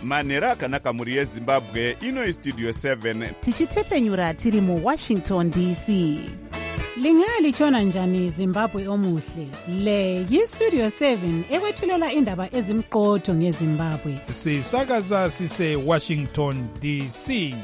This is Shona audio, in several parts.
manhero akanaka mhuri yezimbabwe. Ino istudio 7 tichitefenyura tiri muWashington DC. Lingalitshona njani Zimbabwe omuhle? Le yistudio 7 ekwethulela indaba ezimqotho ngeZimbabwe. Sisakaza sise Washington DC.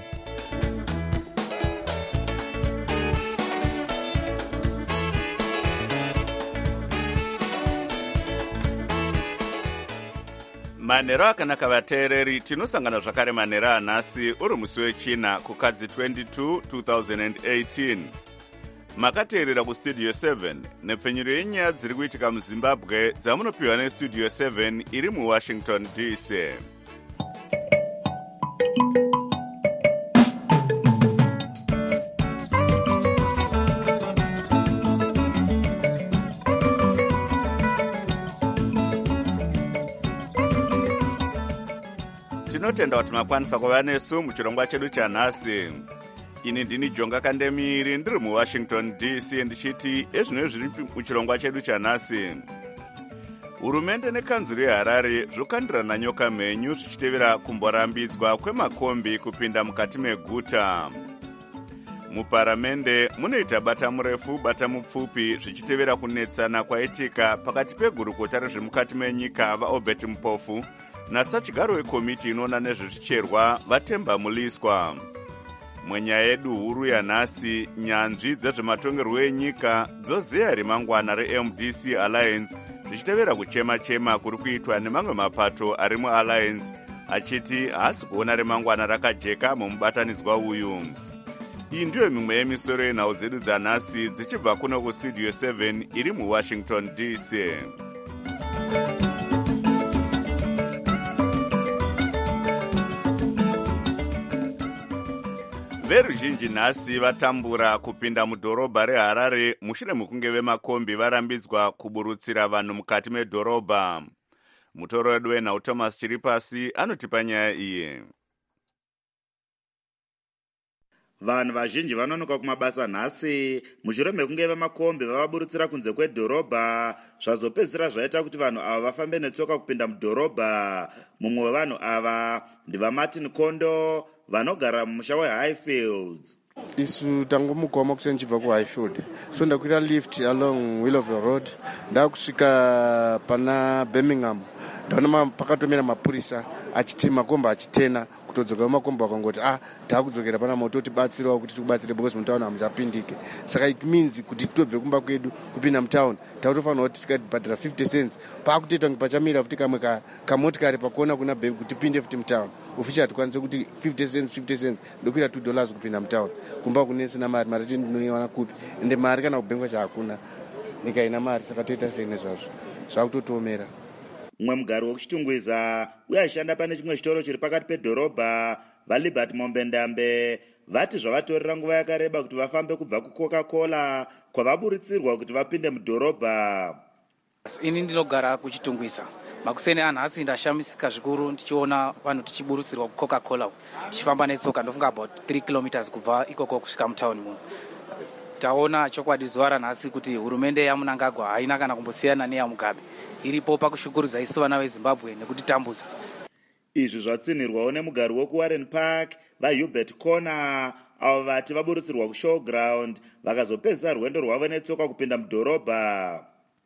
manhero akanaka vateereri, tinosangana zvakare manhero anhasi uri musi wechina kukadzi 22 2018. Makateerera kustudio 7 nepfenyuro yenyaya dziri kuitika muzimbabwe dzamunopiwa nestudio 7 iri muWashington DC. Tinotenda kuti makwanisa kuva nesu muchirongwa chedu chanhasi. Ini ndini Jonga Kandemiri ndiri muWashington DC ndichiti ezvino zviri muchirongwa chedu chanhasi. Hurumende nekanzuru yeHarare zvokandirana nyoka mhenyu zvichitevera kumborambidzwa kwemakombi kupinda mukati meguta. Muparamende munoita bata murefu bata mupfupi zvichitevera kunetsana kwaitika pakati pegurukota rezvemukati menyika vaObert Mpofu nasachigariro wekomiti inoona nezvezvicherwa vaTemba Muliswa. Mwenyaya yedu huru yanhasi, nyanzvi dzezvematongerwo enyika dzozeya remangwana reMDC Alliance zvichitevera kuchema-chema kuri kuitwa nemamwe mapato ari muAlliance achiti haasi kuona remangwana rakajeka mumubatanidzwa uyu. Iyi ndiyo mimwe yemisoro yenhau dzedu dzanhasi dzichibva kuno kustudio 7 iri muWashington DC. Veruzhinji nhasi vatambura kupinda mudhorobha reHarare mushure mekunge vemakombi varambidzwa kuburutsira vanhu mukati medhorobha. Mutoro wedu wenhau Thomas Chiripasi anotipa nyaya iyi. Vanhu vazhinji vanonoka kumabasa nhasi mushure mekunge vemakombi vavaburutsira kunze kwedhorobha, zvazopedzisira zvaita kuti vanhu ava vafambe netsoka kupinda mudhorobha. Mumwe wevanhu ava ndivaMartin Kondo vanogara mumusha weHighfields. Isu tangomugoma kusenjibva kuHighfield, so ndakwira lift along Willow Road ndakusvika pana Birmingham. Ndaona pakatomera mapurisa achiti makomba achitena kutodzoka makomba akangoti takudzokera pana moto tibatsirawo kuti tikubatsire because mutauni hamuchapindike. Saka it means kuti titobve kumba kwedu kupinda mutauni takutofanira kuti tikabhadhara 50 cents pakutoita kunge pachamira futi kamwe kamotikari pakuona kuna bhegi kuti tipinde futi mutauni. Official tikwanise kuti 50 cents ndokuita $2 kupinda mutauni. Kumba kunesina mari tinoiwana kupi ende mari kana kubhengwa chakuna nyika ina mari, saka toita sei nezvazvo zvakutotomera. Mumwe mugari wekuchitungwiza uye ashanda pane chimwe chitoro chiri pakati pedhorobha vaLibert Mombendambe vati zvavatorera nguva yakareba kuti vafambe kubva kuCoca-Cola kwavaburitsirwa kuti vapinde mudhorobha. Ini ndinogara kuchitungwiza. Makuseni anhasi ndashamisika zvikuru ndichiona vanhu tichiburutsirwa kuCoca-Cola tichifamba netsoka ndofunga about 3 kilometers kubva ikoko kusvika mutauni muno. Taona chokwadi zuva ranhasi kuti hurumende yaMunangagwa haina kana kumbosiyana neyaMugabe. Iripo pakushukuriza isu vana veZimbabwe nekutitambudza. Izvi zvatsinirwawo nemugari wokuWarren Park vaHubert Kona avo vati vaburutsirwa kuShowground vakazopedzisa rwendo rwavo netsoka kupinda mudhorobha.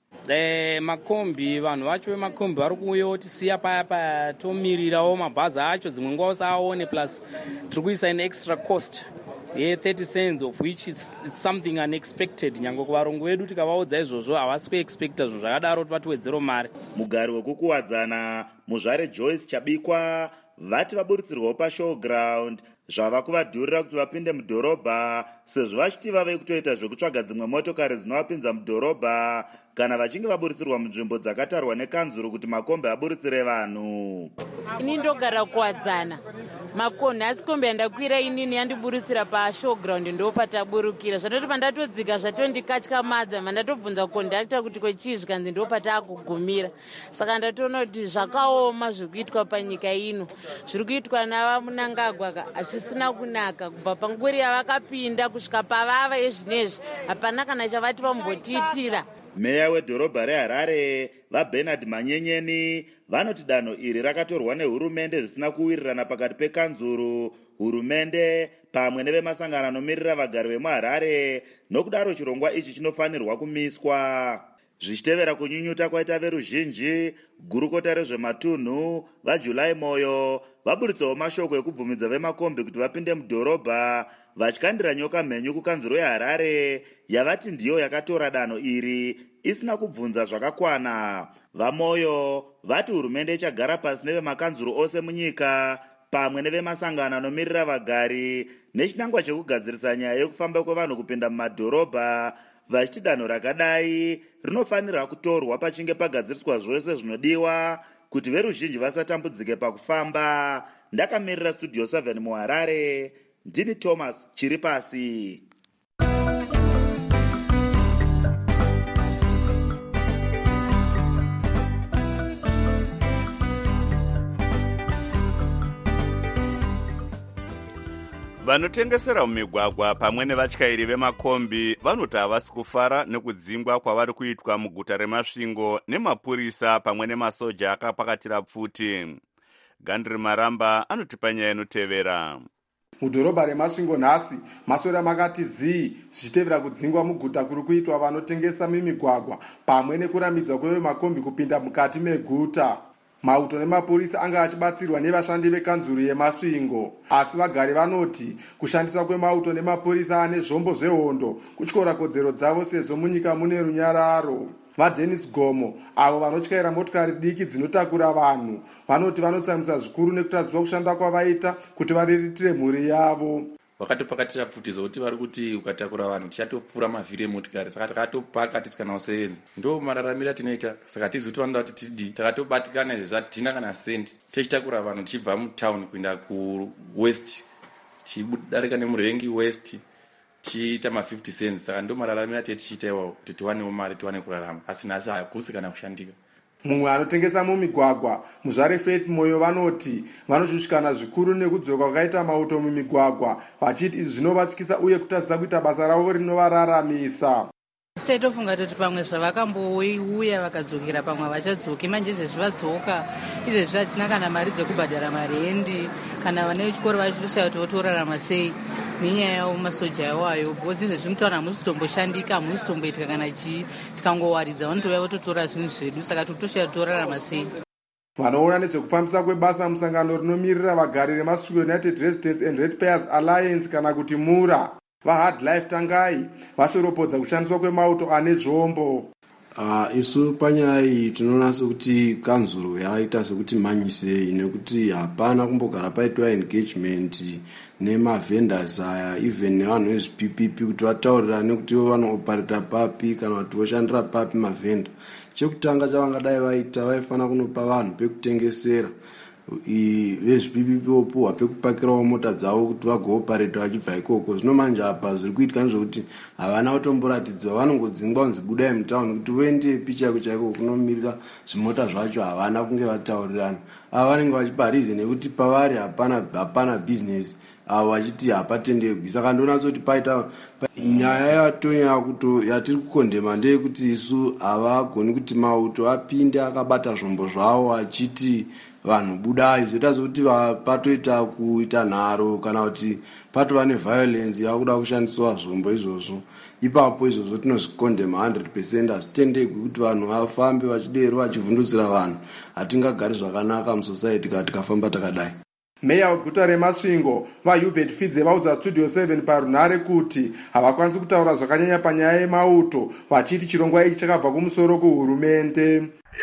Makombi vanhu vacho vemakombi vari kuuyawo tisiya paya tomirirawo mabhazi acho dzimwe nguva usaone plus tiri kuisa an extra cost 30 cents of which it's something unexpected. Nyange kuvarongo vedu tikavaudza izvozvo havasi kuexpecta zvinhu zvakadaro kuti vatiwedzero mari. Mugari wekukuwadzana muzvare Joyce Chabikwa vati vaburutsirwawo paShowground zvava kuvadhurira kuti vapinde mudhorobha sezvo vachiti vave kutoita zvekutsvaga dzimwe motokari dzinovapinza mudhorobha kana vachinge vaburutsirwa munzvimbo dzakatarwa nekanzuru kuti makombi aburutsire vanhu. Ini ndogara kuwadzana makonhi asi kombi yandakwira inini yandiburutsira paShowground ndopataburukira zvatoti pandatodzika zvatondikatyamadza mandatobvunza kondakta kuti kwechii zvikanzi ndopatakugumira. Saka ndatoona kuti zvakaoma zviri kuitwa panyika ino, zviri kuitwa navaMunangagwa hazvisina kunaka. Kubva panguri yavakapinda kusvika pavava ezvinezvi hapana kana chavati vambotiitira. Meya wedhorobha reHarare vaBernard Manyenyeni vanoti danho iri rakatorwa nehurumende zvisina kuwirirana pakati pekanzuru, hurumende pamwe nevemasangano anomirira vagari vemuHarare, nokudaro chirongwa ichi chinofanirwa kumiswa. Zvichitevera kunyunyuta kwaita veruzhinji, gurukota rezvematunhu vaJuly Moyo vaburitsawo mashoko ekubvumidza vemakombi kuti vapinde mudhorobha vachikandira nyoka mhenyu kukanzuro yeHarare yavati ndiyo yakatora danho iri isina kubvunza zvakakwana. VaMoyo vati hurumende ichagara pasi nevemakanzuro ose munyika pamwe nevemasangano anomirira vagari nechinangwa chekugadzirisa nyaya yekufamba kwevanhu kupinda mumadhorobha, vachiti danho rakadai rinofanira kutorwa pachinge pagadziriswa zvose zvinodiwa kuti veruzhinji vasatambudzike pakufamba. Ndakamirira Studio 7 muHarare, ndini Thomas Chiripasi. Vanotengesera mumigwagwa pamwe nevatyairi vemakombi vanoti havasi kufara nekudzingwa kwavari kuitwa muguta reMasvingo nemapurisa pamwe nemasoja akapakatira pfuti. Gandri Maramba anotipa nyaya inotevera. Mudhorobha reMasvingo nhasi masora makati zii zvichitevera kudzingwa muguta kuri kuitwa vanotengesa mimigwagwa pamwe nekurambidzwa kwevemakombi kupinda mukati meguta. Mauto nemapurisa anga achibatsirwa nevashandi vekanzuru yeMasvingo, asi vagari vanoti kushandiswa kwemauto nemapurisa ane zvombo zvehondo kutyora kodzero dzavo sezvo munyika mune runyararo. VaDennis Gomo avo vanotyaira motikari diki dzinotakura vanhu vanoti vanotsamisa zvikuru nekutadziwa kushanda kwavaita kuti variritire mhuri yavo. Vakatopakatira pfuti zokuti vari kuti ukatakura vanhu tichatopfura mavhiri emotikari, saka takatopaka tisikanawo sevenzi. Ndo mararamiro atinoita, saka tizi kuti vanoda kuti tidii, takatobatikana izvi zvatina kana sendi tichitakura vanhu tichibva mutauni kuenda kuwest tichidarika nemurengi west tichiita ma50 cents. Saka ndo mararamiro atete tichiita iwawo kuti tiwanewo mari tiwane kurarama, asi nhasi hakusi kana kushandika. Mumwe anotengesa mumigwagwa muzvare Faith Moyo vanoti vanoshushikana zvikuru nekudzoka kwakaita mauto mumigwagwa, vachiti izvi zvinovatyisa uye kutadzisa kuita basa ravo rinovararamisa. Tofunga kuti pamwe zvavakambouya vakadzokera pamwe havachadzoki, manje izvezvi vadzoka izvezvi hatina kana mari dzekubhadhara marendi, kana vane vechikoro vachitoshaya kuti votorarama sei nenyaya yavo masoja awayo, bhodzi izvezvi mutaura hamusitomboshandika, hamusitombaitika kana chii, tikangowaridza vanotouya vototora zvinhu zvedu, saka totoshaya torarama sei. Vanoona nezvekufambisa kwebasa musangano rinomirira vagari reMasvingo United Residents and Ratepayers Alliance kana kuti MURA vaHard Life Tangai vashoropodza kushandiswa kwemauto ane zvombo. Isu panyaya iyi tinoona sekuti kanzuro yaita sekuti manyisei, nekuti hapana kumbogara paitwa engagement nemavendors aya, even nevanhu vezviPPP kuti vataurirane kuti vanoopareta papi kana kuti voshandira papi mavhenda. Chekutanga chavangadai vaita, vaifana kunopa vanhu pekutengesera vezviPPP vopuhwa pekupakirawo mota dzavo kuti vagoopareta vachibva ikoko. Zvino manje apa zviri kuitika nezvokuti havana kutomboratidzwa, vanongodzingwa kunzi budai mutauni kuti voende picha chaiko kunomirira zvimota zvacho, havana kunge vataurirana. Ava vanenge vachipa reason nekuti pavari hapana business, avo vachiti hapatendegwi. Saka ndonatso kuti paita nyaya yatiri kukondema ndeyekuti isu havagoni kuti mauto apinde akabata zvombo zvavo achiti vanhu budai, zvoita zvokuti patoita kuita nharo kana kuti patova neviolence yakuda kushandiswa zvombo izvozvo. Ipapo izvozvo tinozvikondema 100%. Hazvitendegwi kuti vanhu vafambe vachidero vachivhundusira vanhu. Hatingagari zvakanaka musociety kana tikafamba takadai. Meya weguta reMasvingo vaHubert Fidze vaudza Studio 7 parunhare kuti havakwanisi kutaura zvakanyanya panyaya yemauto, vachiti chirongwa ichi chakabva kumusoro kuhurumende.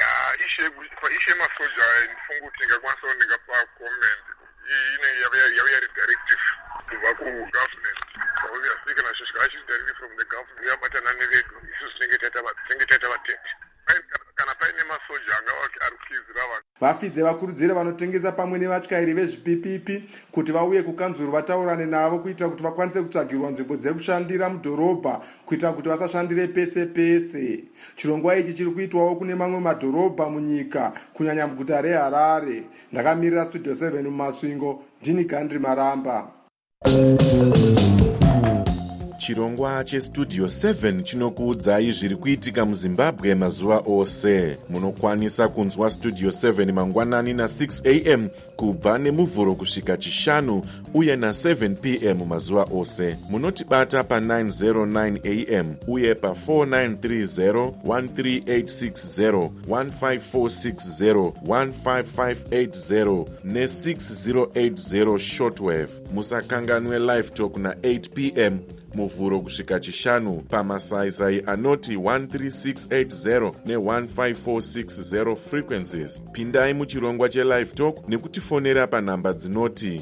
Ishe masoja ndifunga kuti ndingakwanisa ndingapa comment yauya directive kubva kugovernment, obviously kana zvishikashi directive from the government yabatana nevedu isu tinenge taita vatete kana paine masoja angava arikukizira vanhu. VaFidze vakurudzira vanotengesa pamwe nevatyairi vezviPPP kuti vauye kukanzuru vataurane navo kuitira kuti vakwanise kutsvagirwa nzvimbo dzekushandira mudhorobha kuitira kuti vasashandire pese pese. Chirongwa ichi chiri kuitwawo kune mamwe madhorobha munyika kunyanya muguta reHarare. Ndakamirira Studio 7 muMasvingo, ndini Gandri Maramba. chirongwa chestudio 7 chinokuudzai zviri kuitika muzimbabwe mazuva ose. Munokwanisa kunzwa studio 7 mangwanani na6 am kubva nemuvhuro kusvika chishanu uye na7 pm mazuva ose. Munotibata pa909 am uye pa4930 13860 15460 15580 ne6080 shortwave. Musakanganwe live talk na8 pm muvhuro kusvika chishanu pamasaisai anoti 13680 ne15460 frequencies. Pindai muchirongwa chelive talk nekutifonera panhamba dzinoti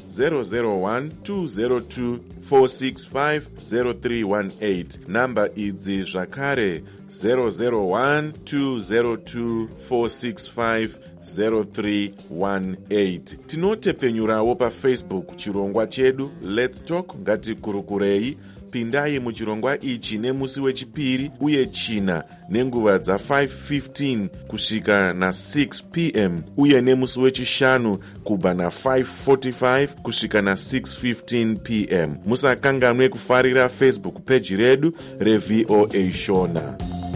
001-202-465-0318. Namba idzi zvakare 001-202-465-0318. Tinotepfenyurawo paFacebook chirongwa chedu Let's Talk Ngatikurukurei. Pindai muchirongwa ichi nemusi wechipiri uye china nenguva dza5:15 kusvika na6 pm uye nemusi wechishanu kubva na5:45 kusvika na6:15 pm. Musakanganwe kufarira Facebook page redu reVOA Shona.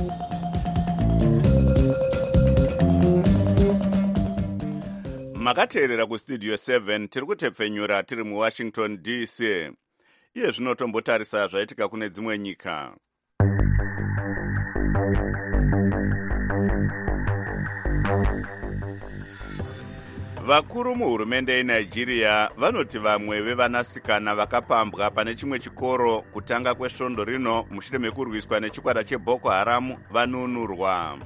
Makateerera kustudio 7 tiri kutepfenyura tiri muWashington DC. Iye zvinotombotarisa zvaitika kune dzimwe nyika. Vakuru muhurumende yeNigeria vanoti vamwe vevanasikana vakapambwa pane chimwe chikoro kutanga kwesvondo rino mushure mekurwiswa nechikwata cheBoko Haram vanunurwa.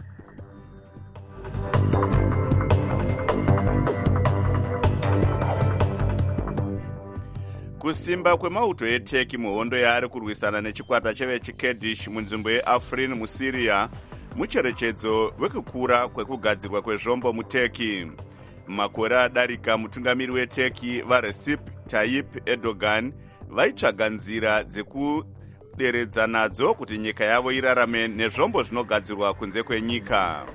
Kusimba kwemauto eTurkey muhondo yaari kurwisana nechikwata chevechiKurdish munzvimbo yeAfrin muSyria mucherechedzo wekukura kwekugadzirwa kwezvombo muTurkey. Makore adarika mutungamiri weTurkey vaRecep Tayyip Erdogan vaitsvaga nzira dzekuderedza nadzo kuti nyika yavo irarame nezvombo zvinogadzirwa kunze kwenyika.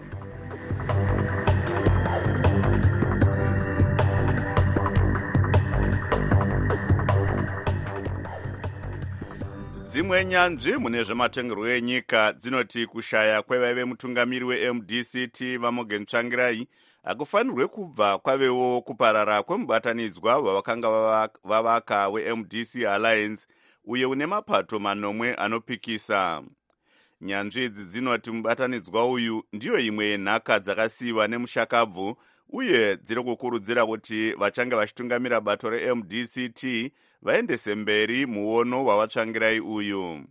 Dzimwe nyanzvi mune zvematongerwo enyika dzinoti kushaya kwevaive mutungamiri weMDCT vaMorgan Tsvangirai akufanirwe kubva kwavewo kuparara kwemubatanidzwa wavakanga vavaka weMDC Alliance uye une mapato manomwe anopikisa. Nyanzvi idzi dzinoti mubatanidzwa uyu ndiyo imwe yenhaka dzakasiyiwa nemushakabvu uye dziri kukurudzira kuti vachange vachitungamira bato reMDCT vaendese mberi muono wavatsvangirai uyu.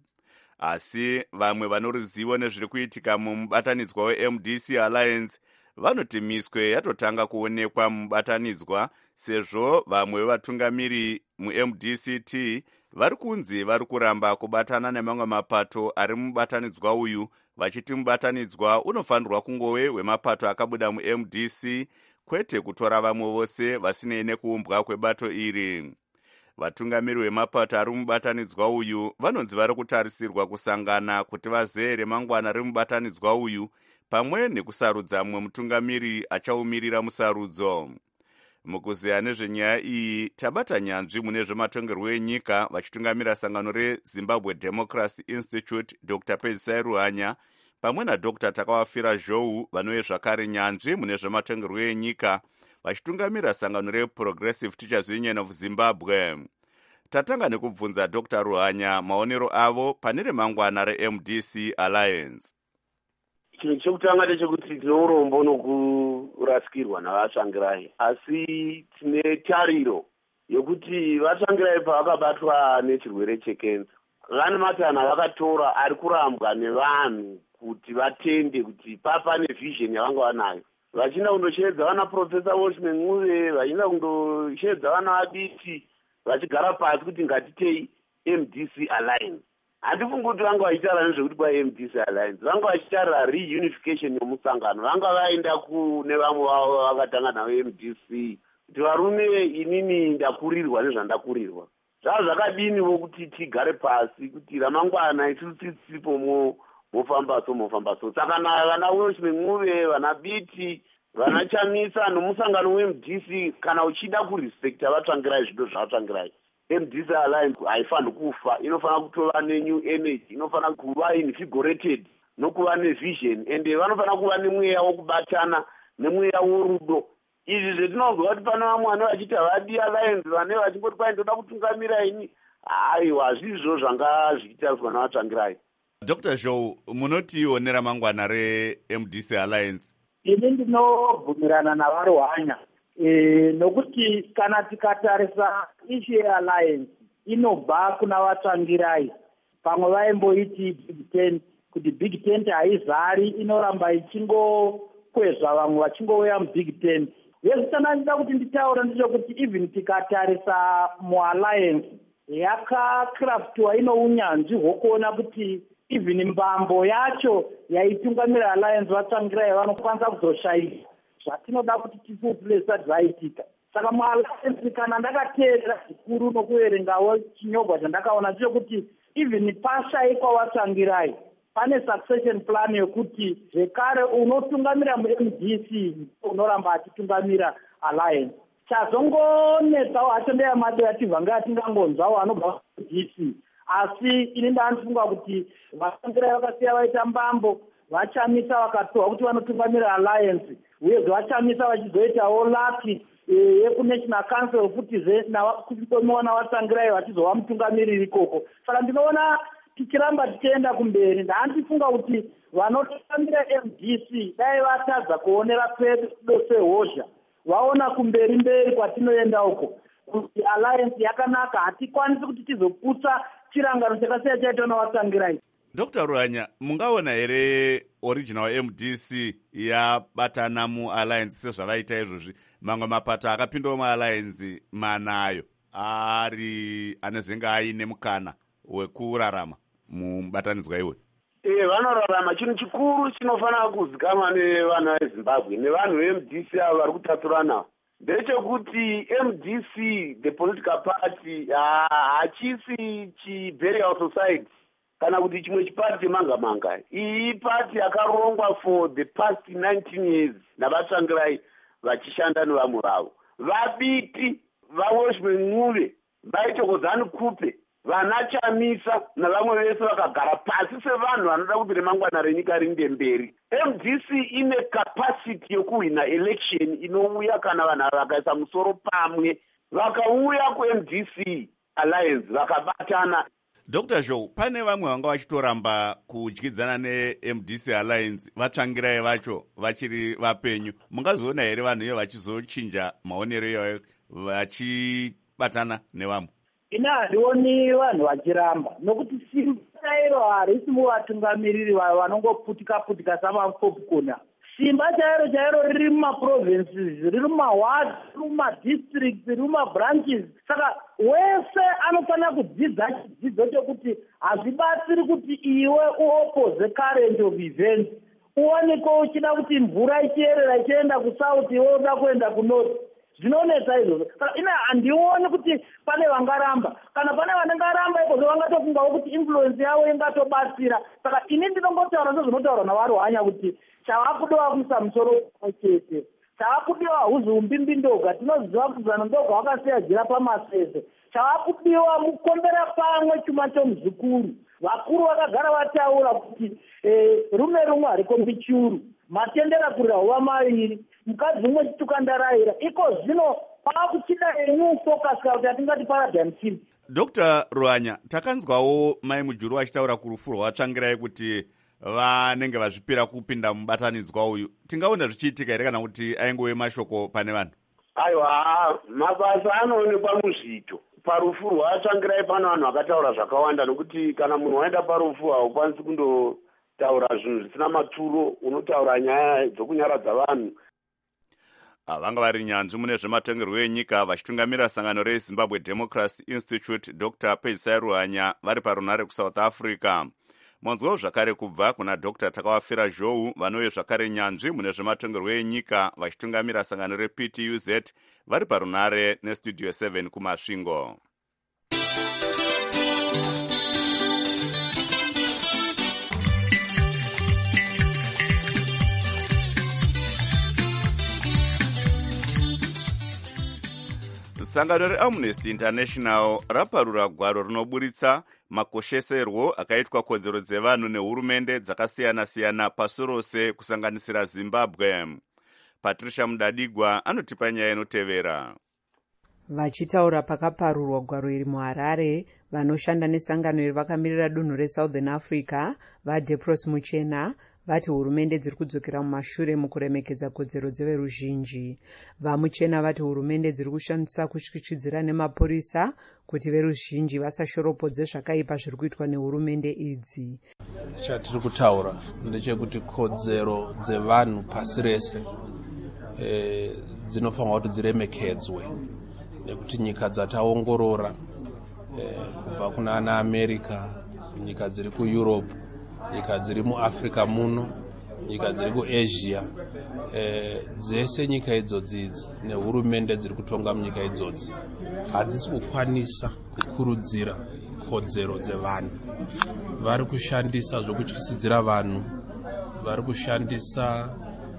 Asi vamwe vano ruzivo nezviri kuitika mumubatanidzwa weMDC Alliance vanoti miswe yatotanga kuonekwa mumubatanidzwa sezvo vamwe vevatungamiri muMDCT vari kunzi vari kuramba kubatana nemamwe mapato ari mubatanidzwa uyu vachiti mubatanidzwa unofanirwa kungove wemapato akabuda muMDC kwete kutora vamwe vose vasinei nekuumbwa kwebato iri. Vatungamiri vemapato ari mubatanidzwa uyu vanonzi vari kutarisirwa kusangana kuti vazeye remangwana remubatanidzwa uyu pamwe nekusarudza mumwe mutungamiri achaumirira musarudzo. Mukuzeya nezvenyaya iyi tabata nyanzvi mune zvematongerwo enyika vachitungamira sangano reZimbabwe Democracy Institute Dr. Pedzisai Ruhanya pamwe naDr. Takawafira Zhou vanove zvakare nyanzvi mune zvematongerwo enyika vachitungamira sangano reProgressive Teachers Union of Zimbabwe. Tatanga nekubvunza Dr. Ruhanya maonero avo pane remangwana reMDC Alliance. Chinhu chekutanga ndechekuti tine urombo nokurasikirwa navatsvangirai, asi tine tariro yokuti vatsvangirai pavakabatwa nechirwere chekenza vane matanha vakatora ari kurambwa nevanhu kuti vatende kuti pane vision yavanga vanayo. Vachinda kundoshedza vana Professor Washman Nguve, vachinda kundoshedza vana vaditi vachigara pasi kuti ngatitei MDC Alliance. Handifungi kuti vanga vachitaura nezvekuti kwaMDC Alliance, vanga vachitarira reunification yomusangano. Vanga vaenda kune vamwe vavo vakatanga navo MDC kuti varume inini ndakurirwa nezvandakurirwa. Zvava zvakadiniwo kuti tigare pasi kuti ramangwana isusu tisipo mofamba so. Saka vana Washman Nguve, vana Biti, vana Chamisa nomusangano weMDC kana uchida kurespekta vatsvangirai zvido zvavatsvangirai. MDC Alliance haifaniri kufa, inofanira kutova nenew energy, inofanira kuva invigorated nokuva nevision, ende vanofanira kuva nemweya wokubatana nemweya worudo. Izvi zvetinonzwa kuti pane vamwe vane vachiti havadi alliance, vane vachingoti kwai ndoda kutungamira ini, aiwa hazvizvo zvanga zvichitariswa navatsvangirai. Dr. Zhou, munotiwo neramangwana reMDC Alliance? Ini ndinobvumirana navaruhanya nokuti kana tikatarisa ishu yealliance inobva kuna vatsvangirai. Pamwe vaimboiti big tent, kuti big tent haizari, inoramba ichingokwezva vamwe vachingouya mubig tent. Yezitana ndida kuti nditaura ndechekuti even tikatarisa mualliance yakakraftiwa, ino unyanzvi hwokuona kuti even mbambo yacho yaitungamira alliance vatsvangirai vanokwanisa kuzoshayika zvatinoda kuti tifufulesa zvaitika. Saka mualliance kana ndakateerera zvikuru nokuverengawo chinyogwa chandakaona ndechekuti even pashayikwa vatsvangirai pane succession plan yokuti zvekare unotungamira muMDC unoramba achitungamira alliance. Chazongonetsawo hacho ndeyamadeyativha vanga atingangonzwawo anobva muMDC, asi ini ndanofunga kuti vatsvangirai vakasiya vaita mbambo, vachamisa vakatohwa kuti vanotungamira alliance, uyezve vachamisa vachizoitawo laki yekunational council futizve kuchikomiwa vatsvangirai vachizova mutungamiriri ikoko. Saka ndinoona tichiramba tichienda kumberi, ndandifunga kuti vanotungamira MDC dai vatadza kuonera pedo sehozha, vaona kumberi mberi kwatinoenda uko, kuti alliance yakanaka, hatikwanisi kuti tizoputsa chirangano chakasiya chaitwa navatsvangirai. Dr. Ruhanya, mungaona here original MDC yabatana mualliance sezvavaita izvozvi? Mamwe mapato akapindawo mualliance manayo ari anezenge aine mukana wekurarama mubatanidzwa iwe. Vanorarama. Chinhu chikuru chinofanira kuzikanwa nevana veZimbabwe nevanhu veMDC avo vari kutaturana ndechekuti MDC, the political party, hachisi chiburial society kana kuti chimwe chipati chemanga-manga. Iyi party yakarongwa for the past 19 years navatsvangirai vachishanda nevamwe vavo. Vabiti, vaWashman Nguve, vaitokozani Kupe, vana Chamisa navamwe vese vakagara pasi sevanhu vanoda kuti remangwana renyika rinde mberi. MDC ine capacity yokuhwina election inouya kana vanhu vakaisa musoro pamwe, vakauya kuMDC Alliance vakabatana. Dr. Zhou, pane vamwe vanga vachitoramba kudyidzana neMDC Alliance vatsvangirai vacho vachiri vapenyu. Mungazoona here vanhu iyo vachizochinja maonero iwayo vachibatana nevamwe? Ina handioni vanhu vachiramba, nokuti simba chairo harisi muvatungamiriri vanongoputika samapopcorn. Simba chairo riri mumaprovinces, riri mumawards, riri mumadistricts, riri mumabranches. Saka wese anofanira kudzidza chidzidzo chokuti hazvibatsiri kuti iwe uopoze current of events, uoneke uchida kuti mvura ichierera ichienda kusouth, iwe uda kuenda kunorth. Zvinonetsa izvozvo. Saka ina handioni kuti pane vangaramba. Kana pane vanengaramba ikozvo vangatofungawo kuti influence yavo ingatobatsira. Saka ini ndinongotaura sezvinotaura navaruhanya kuti chavakudiwa kuisa musoro chete, chavakudiwa huzi umbimbi ndoga, tinoziva kuti zano ndoga vakasiya jira pamasese, chavakudiwa mukombera pamwe chuma chomuzukuru. Vakuru vakagara vataura kuti rume rumwe harikombi churu, matendera kurira huva maviri, mukadzi umwe chitukandarayira. Iko zvino pavakuchida new focus kuti hatingati paradigm shift. Dr. Ruhanya, takanzwawo mai mujuru vachitaura kurufu rwavatsvangirai kuti vanenge vazvipira kupinda mubatanidzwa uyu. Tingaona zvichiitika here kana kuti aingove mashoko pane vanhu? Aiwa, mabasa anoonekwa muzvito. Parufu rwavatsvangirai pane vanhu vakataura zvakawanda, nokuti kana munhu waenda parufu haukwanisi kundotaura zvinhu zvisina maturo, unotaura nyaya dzokunyaradza vanhu. Vanga vari nyanzvi mune zvematongerwo enyika vachitungamira sangano reZimbabwe Democracy Institute, Dr. Pejisai Ruhanya, vari parunare kuSouth Africa. Monzwawo zvakare kubva kuna Dr. Takawafira Zhou, vanove zvakare nyanzvi mune zvematongerwo enyika vachitungamira sangano rePTUZ, vari parunare neStudio 7 kuMasvingo. sangano reamnesty international raparura gwaro rinoburitsa makosheserwo akaitwa kodzero dzevanhu nehurumende dzakasiyana-siyana pasi rose kusanganisira zimbabwe. Patricia Mudadigwa anotipa nyaya inotevera. Vachitaura pakaparurwa gwaro iri muHarare, vanoshanda nesangano iri vakamirira dunhu reSouthern Africa vaDepros Muchena vati hurumende dziri kudzokera mumashure mukuremekedza kodzero dzeveruzhinji. VaMuchena vati hurumende dziri kushandisa kutyityidzira nemapurisa kuti veruzhinji vasashoropodze zvakaipa zviri kuitwa nehurumende idzi. Chatiri kutaura ndechekuti kodzero dzevanhu pasi rese dzinofanirwa kuti dziremekedzwe, nekuti nyika dzataongorora kubva kuna ana America, nyika dziri kuEurope, nyika dziri muAfrica muno, nyika dziri kuAsia, dzese nyika idzodzi nehurumende dziri kutonga munyika idzodzi hadzisi kukwanisa kukurudzira kodzero dzevanhu. Vari kushandisa zvokutyisidzira vanhu, vari kushandisa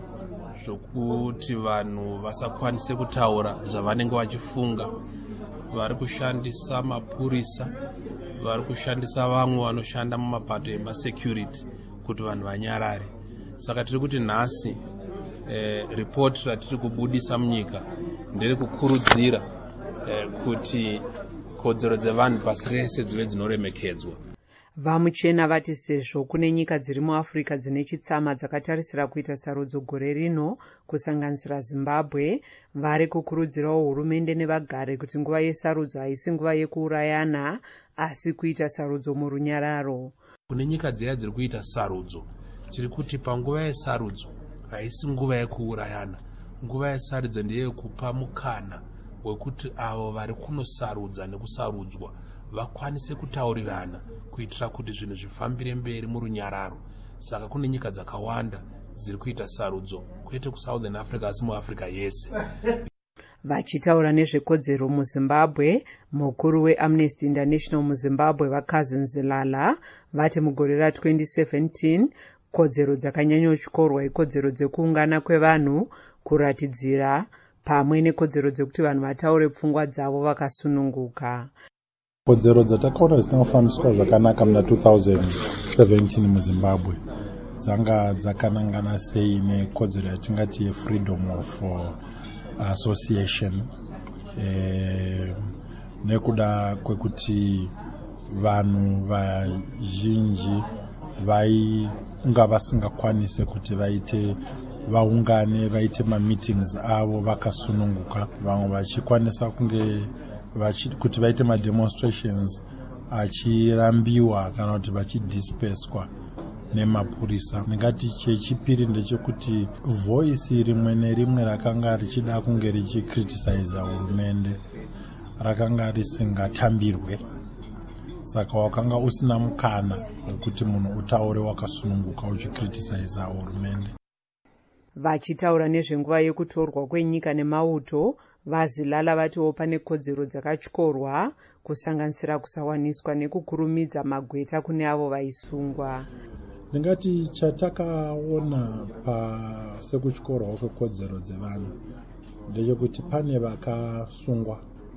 zvokuti vanhu vasakwanise kutaura zvavanenge vachifunga, vari kushandisa mapurisa, vari kushandisa vamwe vanoshanda mumapato emasecurity kuti vanhu vanyarare. Saka tiri kuti nhasi ripoti ratiri kubudisa munyika ndere kukurudzira kuti kodzero dzevanhu pasi rese dzive dzinoremekedzwa. VaMuchena vati sezvo kune nyika dziri muAfrica dzine chitsama dzakatarisira kuita sarudzo gore rino kusanganisira Zimbabwe, vari kukurudzirawo hurumende nevagare kuti nguva yesarudzo haisi nguva yekuurayana asi kuita sarudzo murunyararo. Kune nyika dziya dziri kuita sarudzo, tiri kuti panguva yesarudzo haisi nguva yekuurayana. Nguva yesarudzo ndeyekupa mukana wekuti avo vari kunosarudza nekusarudzwa vakwanise kutaurirana kuitira kuti zvinhu zvifambire mberi murunyararo. Saka kune nyika dzakawanda dziri kuita sarudzo, kwete kuSouthern Africa asi muAfrica yese. Vachitaura nezvekodzero muZimbabwe, mukuru weAmnesty International muZimbabwe vaCousin Zilala vati mugore ra2017 kodzero dzakanyanyotyorwa ikodzero dzekuungana kwevanhu, kuratidzira pamwe nekodzero dzekuti vanhu vataure pfungwa dzavo vakasununguka. Kodzero dzatakaona dzisina kufambiswa zvakanaka muna 2017 muZimbabwe dzanga dzakanangana sei nekodzero yatingati yefreedom of association, nekuda kwekuti vanhu vazhinji vainga vasingakwanise kuti vaungane vaite mameetings avo vakasununguka, vamwe vachikwanisa kunge kuti vaite mademonstrations achirambiwa kana kuti vachidisperswa nemapurisa. Ndingati chechipiri ndechekuti voice rimwe nerimwe rakanga richida kunge richicriticize hurumende rakanga risingatambirwe, saka wakanga usina mukana wekuti munhu utaure wakasununguka uchicriticize hurumende. Vachitaura nezvenguva yekutorwa kwenyika nemauto, vaZilala vatiwo pane kodzero dzakatyorwa kusanganisira kusawaniswa nekukurumidza magweta kune avo vaisungwa. Ndingati chatakaona sekutyorwa kwekodzero dzevanhu ndechekuti pane vakasungwa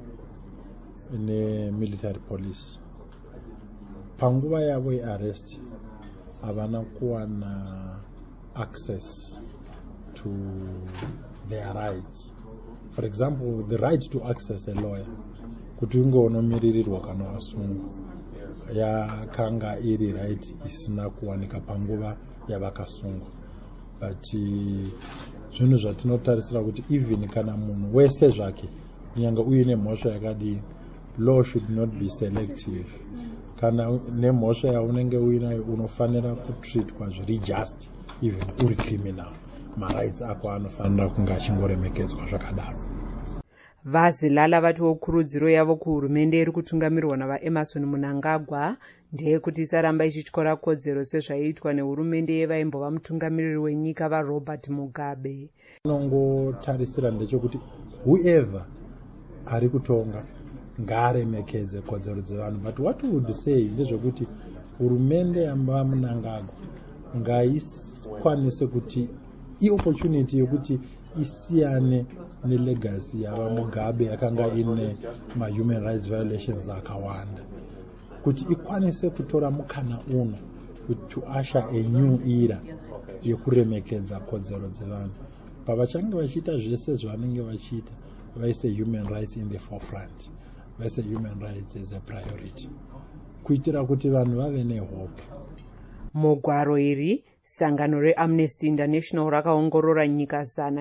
nemilitary police. Panguva yavo yearrest havana kuwana access to their rights. For example, the right to access a lawyer, kuti unge unomiririrwa kana wasungwa, yakanga iri right isina kuwanika panguva yavakasungwa. But zvinhu zvatinotarisira kuti even kana munhu wese zvake kunyange uine mhosva yakadii, law should not be selective. Kana nemhosva yaunenge uinayo unofanira kutreatwa zviri just even uri criminal. Marights ako anofanira kunge achingoremekedzwa zvakadaro. VaZilala vatiwo kurudziro yavo kuhurumende iri kutungamirwa navaEmerson Mnangagwa ndeyekuti isaramba ichityora kodzero sezvaiitwa nehurumende yevaimbova mutungamiriri wenyika vaRobert Mugabe. Nongotarisira ndechekuti whoever ari kutonga ngaaremekedze kodzero dzevanhu. But what we would say ndezvekuti hurumende yamba Mnangagwa ngaikwanise kuti opportunity yokuti isiyane nelegacy yava Mugabe yakanga ine ma-human rights violations akawanda, kuti ikwanise kutora mukana uno to usher a new era yekuremekedza kodzero dzevanhu pavachange vachiita zvese zvavanenge vachiita, vaise human rights in the forefront, vaise human rights as a priority, kuitira kuti vanhu vave nehope. Mugwaro iri sangano reAmnesty International rakaongorora nyika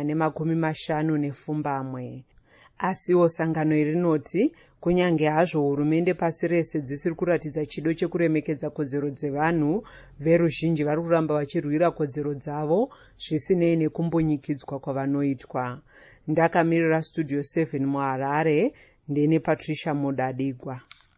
150 asiwo sangano iri rinoti kunyange hazvo hurumende pasi rese dzisiri kuratidza chido chekuremekedza kodzero dzevanhu, veruzhinji vari kuramba vachirwira kodzero dzavo zvisinei nekumbunyikidzwa kwavanoitwa. Ndakamirira Studio 7 muHarare, ndine Patricia Mudadigwa.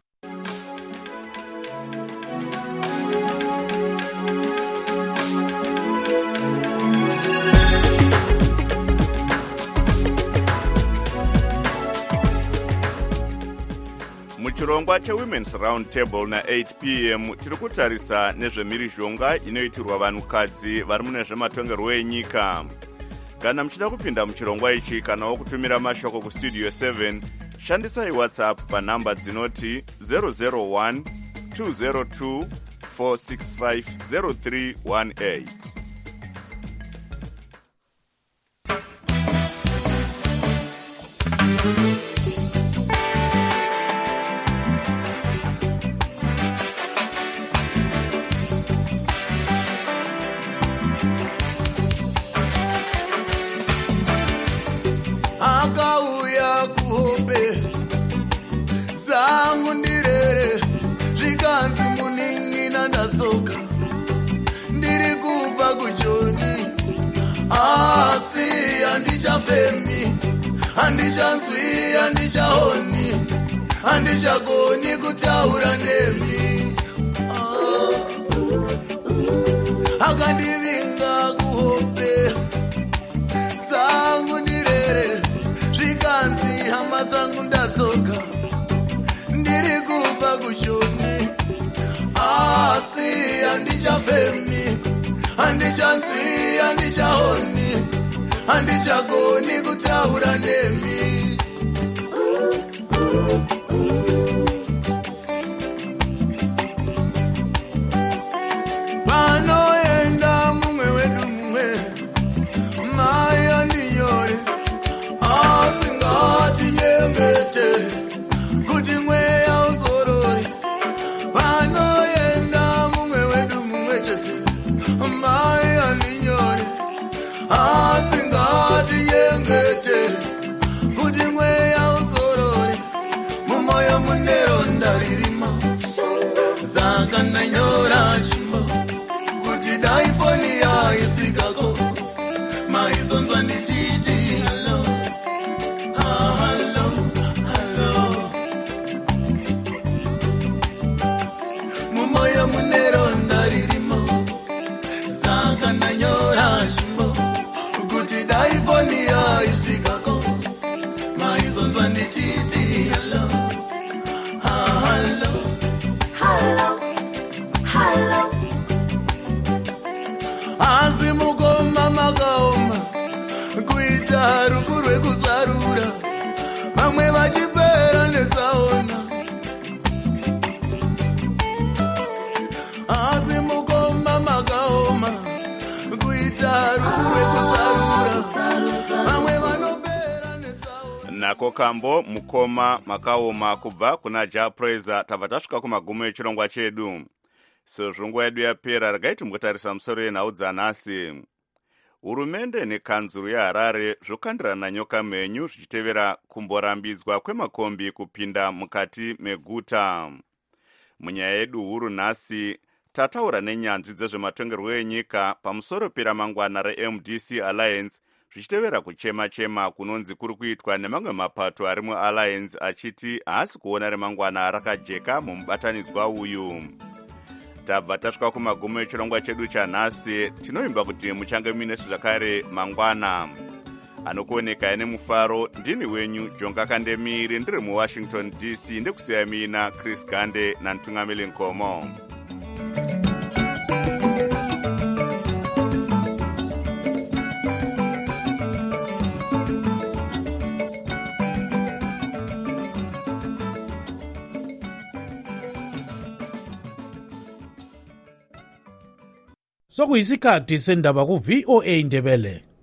Muchirongwa cheWomen's Round Table na 8 p.m. tiri kutarisa nezvemhirizhonga inoitirwa vanhukadzi vari mune zvematongerwo enyika. Kana muchida kupinda muchirongwa ichi kanawo kutumira mashoko kustudio 7, shandisai WhatsApp panhamba dzinoti 001 202 465 0318. Akauya kuhope zangu ndirere zvikanzi muning'ina ndatsoka ndiri kubva kuJoni, asi handichafemi, handichanzwi, handichaoni, handichagoni kutaura nemi. Akandivinga kuhope zangu ndirere zvikanzi hama dzangu ndatsoka ndiri kubva kuJoni, asi handichafemi, handichanzwi, handichaoni, handichagoni kutaura nemi. Panoenda mumwe wedu mumwe, mai andinyore, asi ngatinyengete kuti mweya uzorore. Panoenda mumwe wedu mumwe chete, mai andinyore, asi ngatinyengete kuti mweya uzorore. Mumoyo mune ronda ririmo, saka ndanyora chimbo kuti dai foni yaisvikako, maizonzwa ndichiti hello, hello, hello. Mumoyo mune ronda ririmo, saka ndanyora chimbo kuti dai foni yaisvikako, maizonzwa ndichiti hello, hello, hello, hello. Asi mukoma makaoma kuita ruku rwekuzarura, vamwe vachipera netsaona. Asi mukoma makaoma kuita ruku rwekuzarura, vamwe vanopera netsaona. Nako kambo mukoma makaoma kubva kuna Japreza. Tabva tasvika kumagumo echirongwa chedu. Sezvo nguva yedu yapera, regai timbotarisa musoro yenhau dzanhasi. Hurumende nekanzuru yeHarare zvokandirana nyoka menyu zvichitevera kumborambidzwa kwemakombi kupinda mukati meguta. Munyaya yedu huru nhasi tataura nenyanzvi dzezvematongerwo enyika pamusoro peramangwana reMDC Alliance, zvichitevera kuchema-chema kunonzi kuri kuitwa nemamwe mapato ari muAlliance achiti haasi kuona remangwana rakajeka mumubatanidzwa uyu. Tabva tasvika kumagumo echirongwa chedu chanhasi. Tinoimba kuti muchange muinesu zvakare mangwana. Anokuoneka nemufaro ndini wenyu Jonga Kandemiri, ndiri muWashington DC, ndekusiya mina Chris Gande naNtungamili Nkomo. sokuyisikhathi sendaba ku-VOA Ndebele.